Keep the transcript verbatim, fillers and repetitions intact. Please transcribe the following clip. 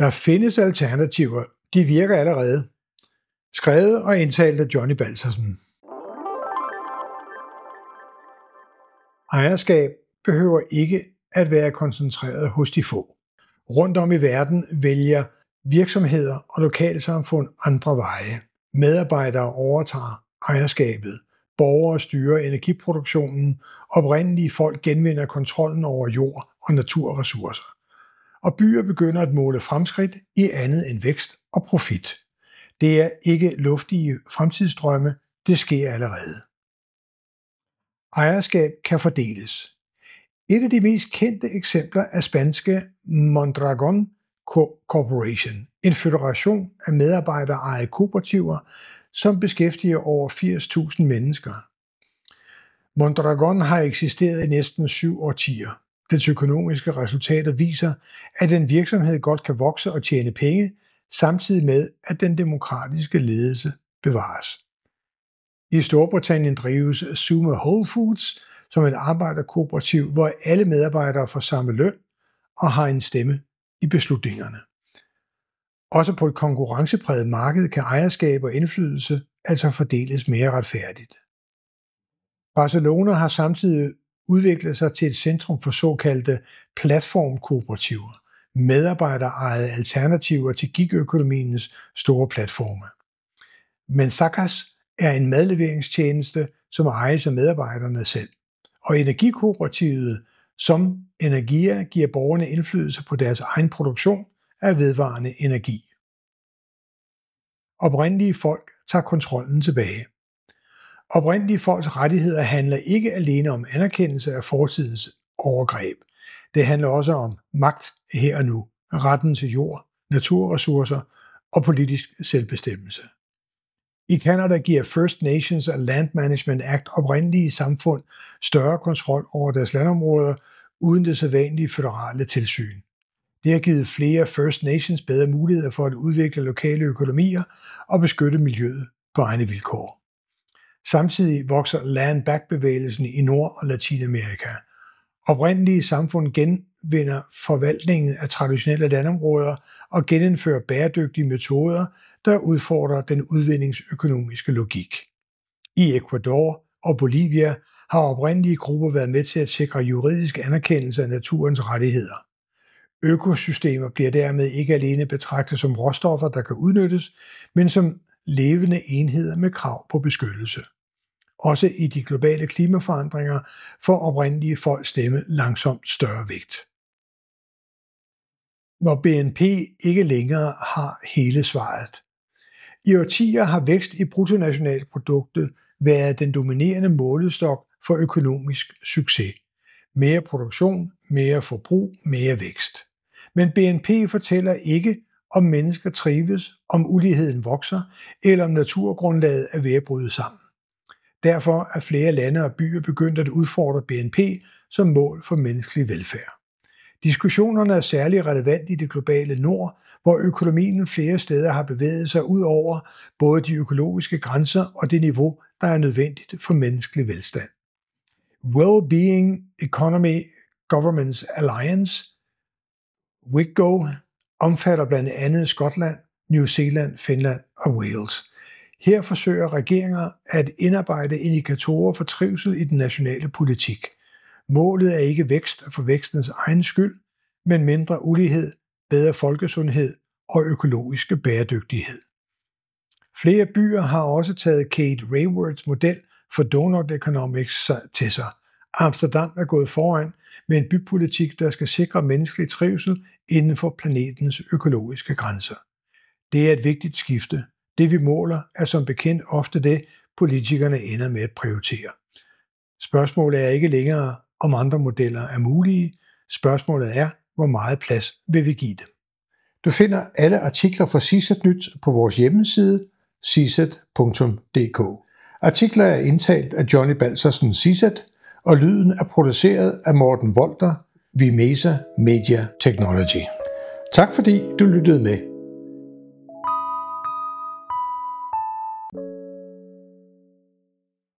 Der findes alternativer. De virker allerede. Skrevet og indtalt af Johnny Balsersen. Ejerskab behøver ikke at være koncentreret hos de få. Rundt om i verden vælger virksomheder og lokalsamfund andre veje. Medarbejdere overtager ejerskabet. Borgere styrer energiproduktionen. Oprindelige folk genvinder kontrollen over jord og naturressourcer. Og byer begynder at måle fremskridt i andet end vækst og profit. Det er ikke luftige fremtidsdrømme, det sker allerede. Ejerskab kan fordeles. Et af de mest kendte eksempler er spanske Mondragon Corporation, en føderation af medarbejderejede kooperativer, som beskæftiger over firs tusind mennesker. Mondragon har eksisteret i næsten syv årtier. Dets økonomiske resultater viser, at en virksomhed godt kan vokse og tjene penge, samtidig med, at den demokratiske ledelse bevares. I Storbritannien drives Zuma Whole Foods som et arbejderkooperativ, hvor alle medarbejdere får samme løn og har en stemme i beslutningerne. Også på et konkurrencepræget marked kan ejerskab og indflydelse altså fordeles mere retfærdigt. Barcelona har samtidig udviklet sig til et centrum for såkaldte platformkooperativer, medarbejderejede alternativer til gigøkonomiens store platforme. Mensakas er en madleveringstjeneste, som ejes af medarbejderne selv, og energikooperativet som Energia giver borgerne indflydelse på deres egen produktion af vedvarende energi. Oprindelige folk tager kontrollen tilbage. Oprindelige folks rettigheder handler ikke alene om anerkendelse af fortidens overgreb. Det handler også om magt her og nu, retten til jord, naturressourcer og politisk selvbestemmelse. I Canada giver First Nations og Land Management Act oprindelige samfund større kontrol over deres landområder uden det sædvanlige føderale tilsyn. Det har givet flere First Nations bedre muligheder for at udvikle lokale økonomier og beskytte miljøet på egne vilkår. Samtidig vokser land back-bevægelsen i Nord- og Latinamerika. Oprindelige samfund genvinder forvaltningen af traditionelle landområder og genindfører bæredygtige metoder, der udfordrer den udvindingsøkonomiske logik. I Ecuador og Bolivia har oprindelige grupper været med til at sikre juridisk anerkendelse af naturens rettigheder. Økosystemer bliver dermed ikke alene betragtet som råstoffer, der kan udnyttes, men som levende enheder med krav på beskyttelse. Også i de globale klimaforandringer får oprindelige folk stemme langsomt større vægt. Når B N P ikke længere har hele svaret. I årtier har vækst i bruttonationalproduktet været den dominerende målestok for økonomisk succes. Mere produktion, mere forbrug, mere vækst. Men B N P fortæller ikke, om mennesker trives, om uligheden vokser, eller om naturgrundlaget er ved at bryde sammen. Derfor er flere lande og byer begyndt at udfordre B N P som mål for menneskelig velfærd. Diskussionerne er særlig relevant i det globale nord, hvor økonomien flere steder har bevæget sig ud over både de økologiske grænser og det niveau, der er nødvendigt for menneskelig velstand. Well-Being Economy Governments Alliance, W I G O, omfatter blandt andet Skotland, New Zealand, Finland og Wales. Her forsøger regeringer at indarbejde indikatorer for trivsel i den nationale politik. Målet er ikke vækst for vækstens egen skyld, men mindre ulighed, bedre folkesundhed og økologiske bæredygtighed. Flere byer har også taget Kate Raywords model for Donut Economics til sig. Amsterdam er gået foran med en bypolitik, der skal sikre menneskelig trivsel inden for planetens økologiske grænser. Det er et vigtigt skifte. Det vi måler er som bekendt ofte det, politikerne ender med at prioritere. Spørgsmålet er ikke længere, om andre modeller er mulige. Spørgsmålet er, hvor meget plads vil vi give dem. Du finder alle artikler fra C S A T Nyt på vores hjemmeside c s a t punktum d k. Artikler er indtalt af Johnny Balsersen C S A T, og lyden er produceret af Morten Volter, Vimesa Media Technology. Tak fordi du lyttede med.